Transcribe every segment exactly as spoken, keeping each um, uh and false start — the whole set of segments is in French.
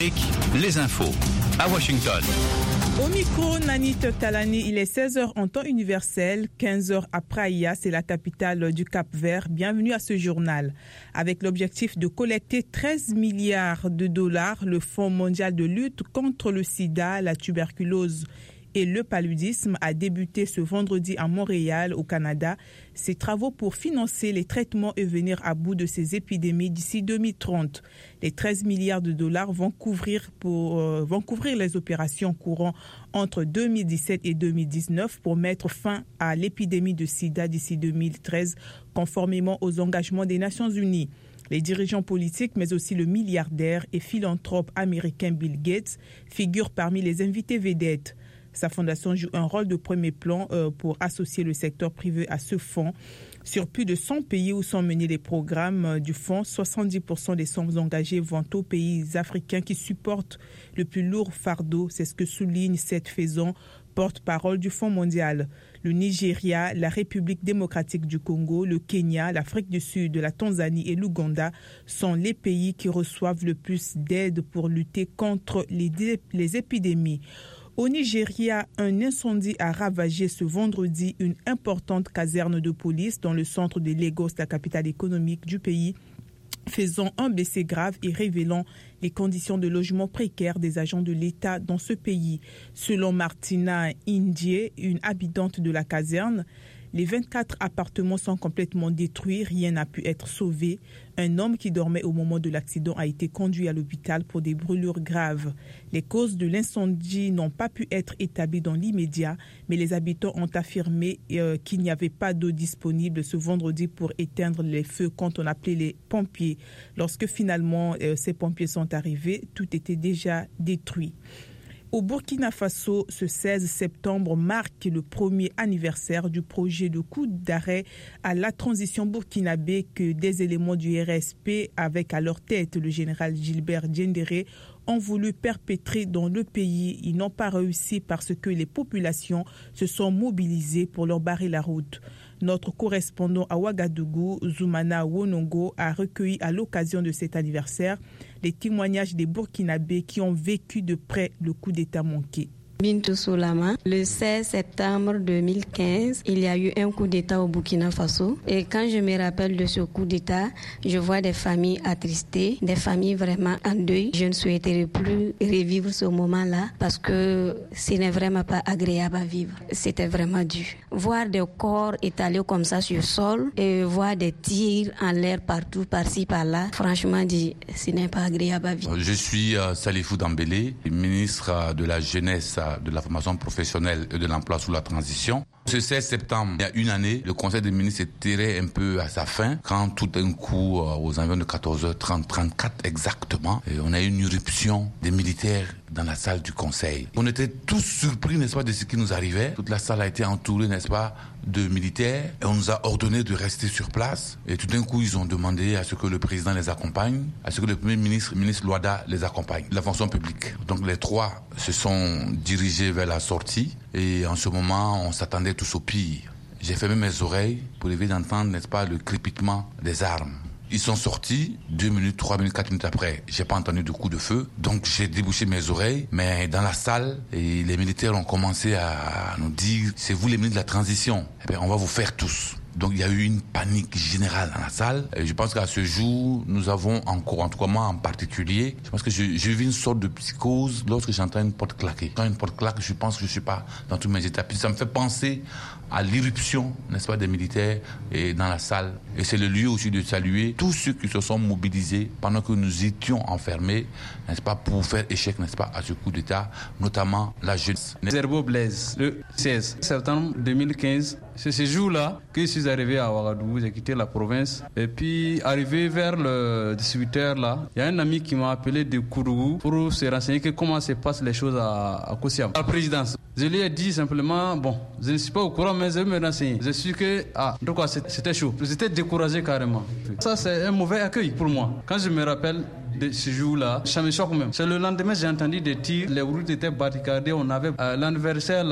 Les infos à Washington. Au micro, Nanit Talani, il est seize heures en temps universel, quinze heures à Praia, c'est la capitale du Cap-Vert. Bienvenue à ce journal. Avec l'objectif de collecter treize milliards de dollars, le Fonds mondial de lutte contre le sida, la tuberculose et le paludisme a débuté ce vendredi à Montréal, au Canada, ses travaux pour financer les traitements et venir à bout de ces épidémies d'ici deux mille trente. Les treize milliards de dollars vont couvrir, pour, euh, vont couvrir les opérations courant entre deux mille dix-sept et deux mille dix-neuf pour mettre fin à l'épidémie de sida d'ici deux mille treize, conformément aux engagements des Nations Unies. Les dirigeants politiques, mais aussi le milliardaire et philanthrope américain Bill Gates figurent parmi les invités vedettes. Sa fondation joue un rôle de premier plan euh, pour associer le secteur privé à ce fonds. Sur plus de cent pays où sont menés les programmes euh, du fonds, soixante-dix pour cent des sommes engagées vont aux pays africains qui supportent le plus lourd fardeau. C'est ce que souligne Seth Faison, porte-parole du Fonds mondial. Le Nigeria, la République démocratique du Congo, le Kenya, l'Afrique du Sud, la Tanzanie et l'Ouganda sont les pays qui reçoivent le plus d'aide pour lutter contre les, les épidémies. Au Nigeria, un incendie a ravagé ce vendredi une importante caserne de police dans le centre de Lagos, la capitale économique du pays, faisant un blessé grave et révélant les conditions de logement précaires des agents de l'État dans ce pays. Selon Martina Indie, une habitante de la caserne, les vingt-quatre appartements sont complètement détruits, rien n'a pu être sauvé. Un homme qui dormait au moment de l'accident a été conduit à l'hôpital pour des brûlures graves. Les causes de l'incendie n'ont pas pu être établies dans l'immédiat, mais les habitants ont affirmé euh, qu'il n'y avait pas d'eau disponible ce vendredi pour éteindre les feux quand on appelait les pompiers. Lorsque finalement euh, ces pompiers sont arrivés, tout était déjà détruit. Au Burkina Faso, ce seize septembre marque le premier anniversaire du projet de coup d'arrêt à la transition burkinabé que des éléments du R S P, avec à leur tête le général Gilbert Diendéré, ont voulu perpétrer dans le pays. Ils n'ont pas réussi parce que les populations se sont mobilisées pour leur barrer la route. Notre correspondant à Ouagadougou, Zoumana Wonongo, a recueilli à l'occasion de cet anniversaire les témoignages des Burkinabés qui ont vécu de près le coup d'État manqué. Bintou Soulama, le seize septembre deux mille quinze, il y a eu un coup d'État au Burkina Faso. Et quand je me rappelle de ce coup d'État, je vois des familles attristées, des familles vraiment en deuil. Je ne souhaiterais plus revivre ce moment-là parce que ce n'est vraiment pas agréable à vivre. C'était vraiment dur. Voir des corps étalés comme ça sur le sol et voir des tirs en l'air partout, par-ci, par-là, franchement dit, ce n'est pas agréable à vivre. Je suis euh, Salifou Dambélé, ministre de la Jeunesse, de la formation professionnelle et de l'emploi sous la transition. Ce seize septembre, il y a une année, le Conseil des ministres s'est tiré un peu à sa fin quand tout d'un coup, aux environs de quatorze heures trente, trente-quatre exactement, on a eu une irruption des militaires dans la salle du Conseil. On était tous surpris, n'est-ce pas, de ce qui nous arrivait. Toute la salle a été entourée, n'est-ce pas, de militaires. Et on nous a ordonné de rester sur place. Et tout d'un coup, ils ont demandé à ce que le président les accompagne, à ce que le premier ministre, le ministre Loada, les accompagne. La fonction publique. Donc les trois se sont dirigés vers la sortie. Et en ce moment, on s'attendait tous au pire. J'ai fermé mes oreilles pour éviter d'entendre, n'est-ce pas, le crépitement des armes. Ils sont sortis, deux minutes, trois minutes, quatre minutes après. J'ai pas entendu de coup de feu. Donc j'ai débouché mes oreilles. Mais dans la salle, et les militaires ont commencé à nous dire, c'est vous les ministres de la transition. Eh bien, on va vous faire tous. Donc il y a eu une panique générale dans la salle. Et je pense qu'à ce jour, nous avons encore, en tout cas moi en particulier, je pense que je, je vis une sorte de psychose lorsque j'entends une porte claquer. Quand une porte claque, je pense que je suis pas dans tous mes états. Puis ça me fait penser à l'irruption, n'est-ce pas, des militaires et dans la salle. Et c'est le lieu aussi de saluer tous ceux qui se sont mobilisés pendant que nous étions enfermés, n'est-ce pas, pour faire échec, n'est-ce pas, à ce coup d'État, notamment la jeunesse. Zerbo Blaise, le seize septembre deux mille quinze, c'est ce jour-là que je suis arrivé à Ouagadougou, j'ai quitté la province. Et puis, arrivé vers le dix-huit heures là, il y a un ami qui m'a appelé de Kourougou pour se renseigner que comment se passent les choses à, à Kossiam, à la présidence. Je lui ai dit simplement, bon, je ne suis pas au courant, mais je vais me renseigner. Je suis que, ah, donc quoi, c'était chaud. J'étais découragé carrément. Ça, c'est un mauvais accueil pour moi. Quand je me rappelle de ce jour-là, ça me choque même. C'est le lendemain, j'ai entendu des tirs, les routes étaient barricadées, on avait euh, l'anniversaire là.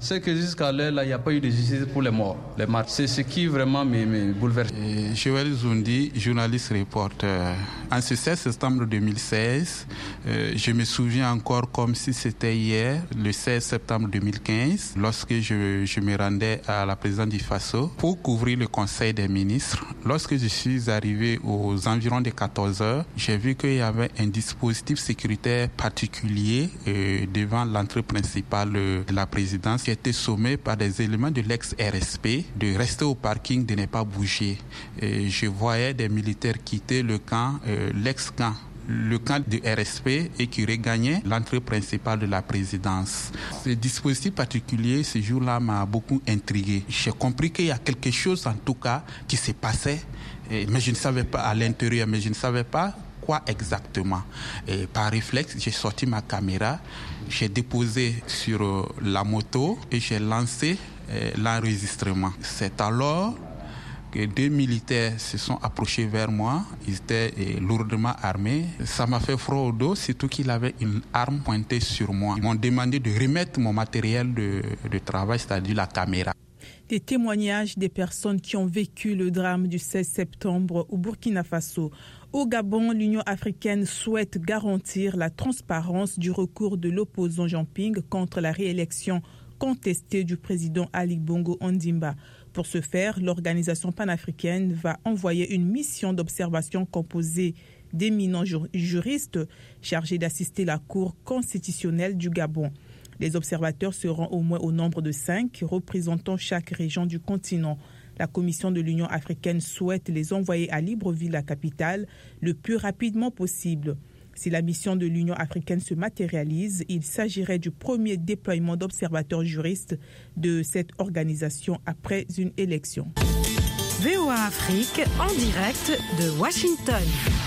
c'est que jusqu'à l'heure, là, il n'y a pas eu de justice pour les morts, les martyrs. C'est ce qui vraiment me, me bouleverse. Et Joël Zoundi, journaliste reporter. En ce seize septembre deux mille seize, euh, je me souviens encore comme si c'était hier, le seize septembre deux mille quinze, lorsque je, je me rendais à la présidence du Faso pour couvrir le Conseil des ministres. Lorsque je suis arrivé aux environs de quatorze heures, j'ai vu qu'il y avait un dispositif sécuritaire particulier euh, devant l'entrée principale de la présidence qui était sommé par des éléments de l'ex-R S P de rester au parking, de ne pas bouger. Et je voyais des militaires quitter le camp, euh, l'ex-camp, le camp de R S P et qui regagnait l'entrée principale de la présidence. Ce dispositif particulier, ce jour-là, m'a beaucoup intrigué. J'ai compris qu'il y a quelque chose, en tout cas, qui se passait, mais je ne savais pas à l'intérieur, mais je ne savais pas quoi exactement. Et par réflexe, j'ai sorti ma caméra, j'ai déposé sur euh, la moto et j'ai lancé euh, l'enregistrement. C'est alors que deux militaires se sont approchés vers moi. Ils étaient euh, lourdement armés. Ça m'a fait froid au dos, surtout qu'il avait une arme pointée sur moi. Ils m'ont demandé de remettre mon matériel de, de travail, c'est-à-dire la caméra. Des témoignages des personnes qui ont vécu le drame du seize septembre au Burkina Faso. Au Gabon, l'Union africaine souhaite garantir la transparence du recours de l'opposant Jean Ping contre la réélection contestée du président Ali Bongo Ondimba. Pour ce faire, l'organisation panafricaine va envoyer une mission d'observation composée d'éminents juristes chargés d'assister la Cour constitutionnelle du Gabon. Les observateurs seront au moins au nombre de cinq, représentant chaque région du continent. La Commission de l'Union africaine souhaite les envoyer à Libreville, la capitale, le plus rapidement possible. Si la mission de l'Union africaine se matérialise, il s'agirait du premier déploiement d'observateurs juristes de cette organisation après une élection. V O A Afrique, en direct de Washington.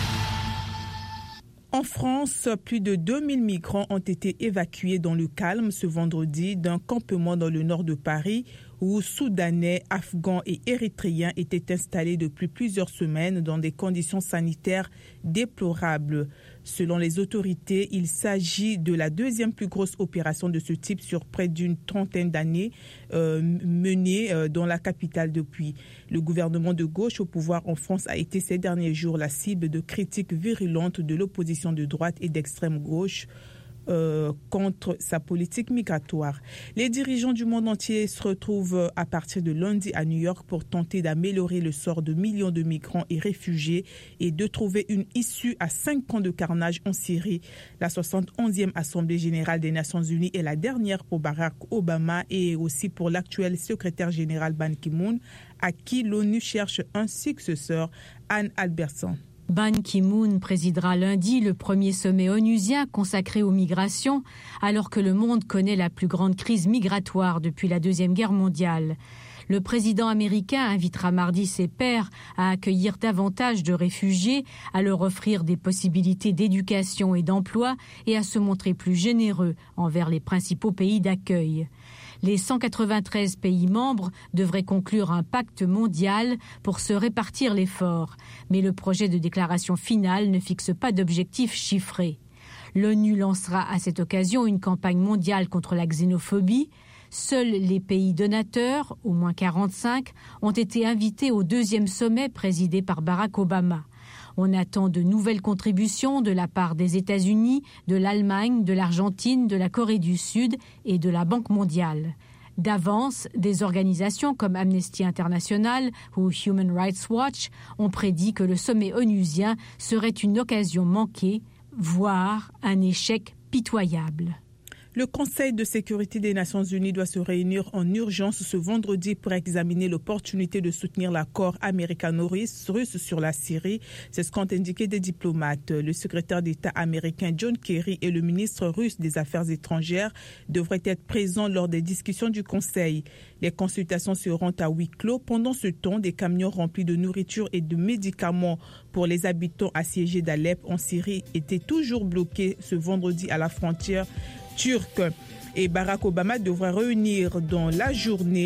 En France, plus de deux mille migrants ont été évacués dans le calme ce vendredi d'un campement dans le nord de Paris où Soudanais, Afghans et Érythréens étaient installés depuis plusieurs semaines dans des conditions sanitaires déplorables. Selon les autorités, il s'agit de la deuxième plus grosse opération de ce type sur près d'une trentaine d'années euh, menée euh, dans la capitale depuis. Le gouvernement de gauche au pouvoir en France a été ces derniers jours la cible de critiques virulentes de l'opposition de droite et d'extrême gauche Euh, contre sa politique migratoire. Les dirigeants du monde entier se retrouvent à partir de lundi à New York pour tenter d'améliorer le sort de millions de migrants et réfugiés et de trouver une issue à cinq ans de carnage en Syrie. La soixante et onzième Assemblée générale des Nations unies est la dernière pour Barack Obama et aussi pour l'actuel secrétaire général Ban Ki-moon, à qui l'ONU cherche un successeur, Anne Albertson. Ban Ki-moon présidera lundi le premier sommet onusien consacré aux migrations, alors que le monde connaît la plus grande crise migratoire depuis la Deuxième Guerre mondiale. Le président américain invitera mardi ses pairs à accueillir davantage de réfugiés, à leur offrir des possibilités d'éducation et d'emploi et à se montrer plus généreux envers les principaux pays d'accueil. Les cent quatre-vingt-treize pays membres devraient conclure un pacte mondial pour se répartir l'effort. Mais le projet de déclaration finale ne fixe pas d'objectifs chiffrés. L'ONU lancera à cette occasion une campagne mondiale contre la xénophobie. Seuls les pays donateurs, au moins quarante-cinq, ont été invités au deuxième sommet présidé par Barack Obama. On attend de nouvelles contributions de la part des États-Unis, de l'Allemagne, de l'Argentine, de la Corée du Sud et de la Banque mondiale. D'avance, des organisations comme Amnesty International ou Human Rights Watch ont prédit que le sommet onusien serait une occasion manquée, voire un échec pitoyable. Le Conseil de sécurité des Nations unies doit se réunir en urgence ce vendredi pour examiner l'opportunité de soutenir l'accord américano-russe sur la Syrie. C'est ce qu'ont indiqué des diplomates. Le secrétaire d'État américain John Kerry et le ministre russe des Affaires étrangères devraient être présents lors des discussions du Conseil. Les consultations seront à huis clos. Pendant ce temps, des camions remplis de nourriture et de médicaments pour les habitants assiégés d'Alep en Syrie étaient toujours bloqués ce vendredi à la frontière turque. Et Barack Obama devra réunir dans la journée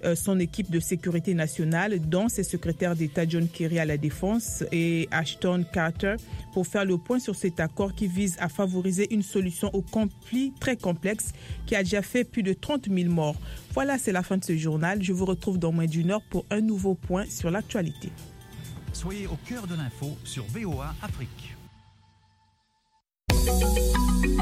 euh, son équipe de sécurité nationale, dont ses secrétaires d'État John Kerry à la Défense et Ashton Carter, pour faire le point sur cet accord qui vise à favoriser une solution au conflit très complexe qui a déjà fait plus de trente mille morts. Voilà, c'est la fin de ce journal. Je vous retrouve dans moins d'une heure pour un nouveau point sur l'actualité. Soyez au cœur de l'info sur V O A Afrique.